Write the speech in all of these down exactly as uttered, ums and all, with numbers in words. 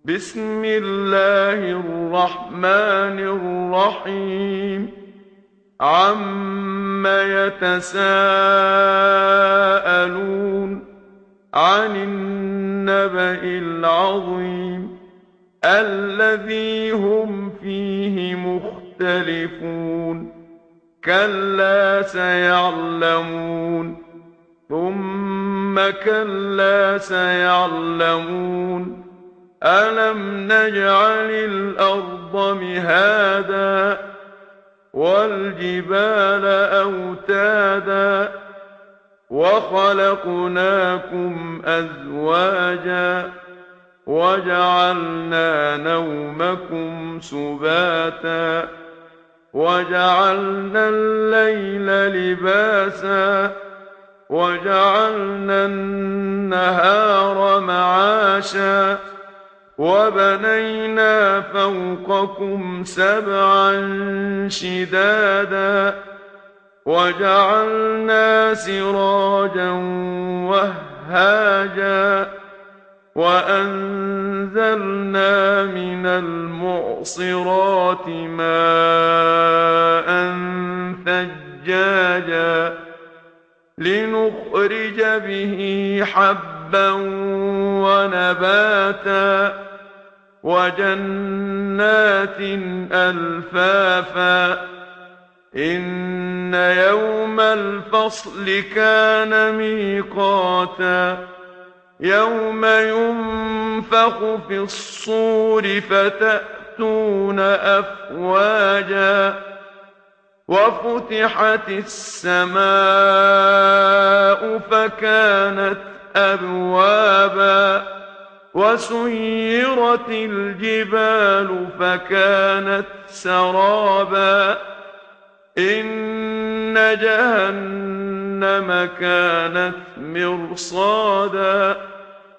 بسم الله الرحمن الرحيم عم يتساءلون عن النبأ العظيم الذي هم فيه مختلفون كلا سيعلمون ثم كلا سيعلمون ألم نجعل الأرض مهادا والجبال أوتادا وخلقناكم أزواجا وجعلنا نومكم سباتا وجعلنا الليل لباسا وجعلنا النهار معاشا وبنينا فوقكم سبعا شدادا وجعلنا سراجا وهاجا وأنزلنا من المعصرات ماء ثجاجا لنخرج به حبا ونباتا وجنات ألفافا إن يوم الفصل كان ميقاتا يوم ينفخ في الصور فتأتون أفواجا وفتحت السماء فكانت أبوابا وسيرت الجبال فكانت سرابا إن جهنم كانت مرصادا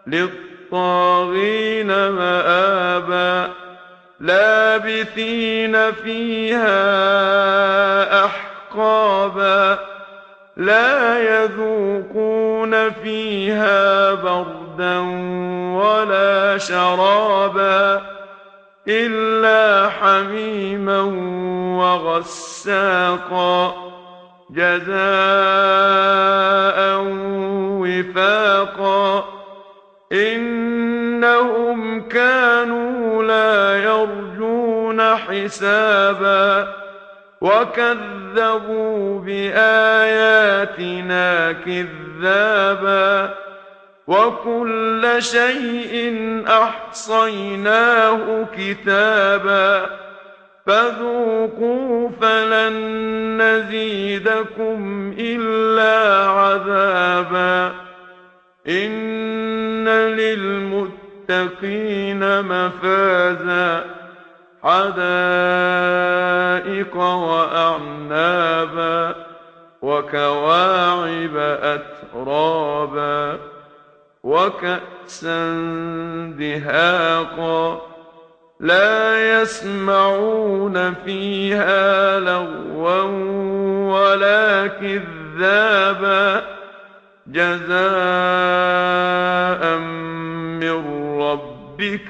للطاغين مآبا لابثين فيها أحقابا لا يذوقون فيها بردا ولا شرابا إلا حميما وغساقا جزاء وفاقا إنهم كانوا لا يرجون حسابا وكذبوا بآياتنا كذابا وكل شيء أحصيناه كتابا فذوقوا فلن نزيدكم إلا عذابا إن للمتقين مفازا حدائق وأعنابا وكواعب أترابا وكأسا دهاقا لا يسمعون فيها لغوا ولا كذابا جزاء من ربك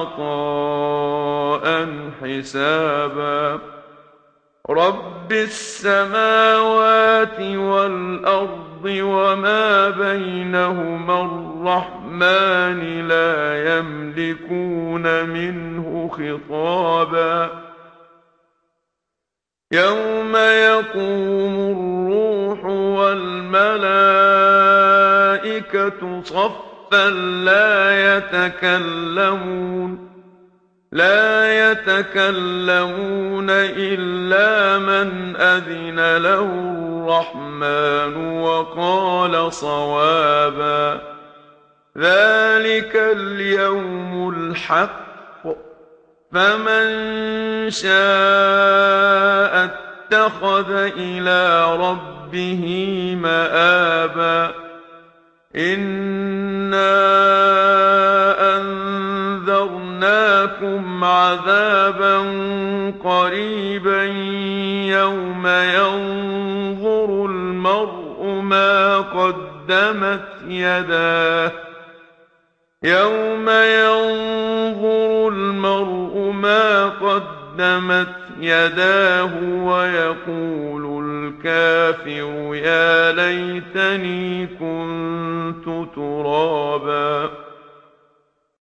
عطاء حسابا رب السماوات والأرض وما بينهما الرحمن لا يملكون منه خطابا يوم يقوم الروح والملائكة صفا لا يتكلمون لا يتكلمون إلا من أذن له الرحمن وقال صوابا ذلك اليوم الحق فمن شاء اتخذ إلى ربه مآبا إنا أنذرناكم عذابا قريبا يوم ينظر المرء ما قدمت يداه يوم ينظر المرء ما قدمت يداه ويقول الكافر يا ليتني كنت ترابا.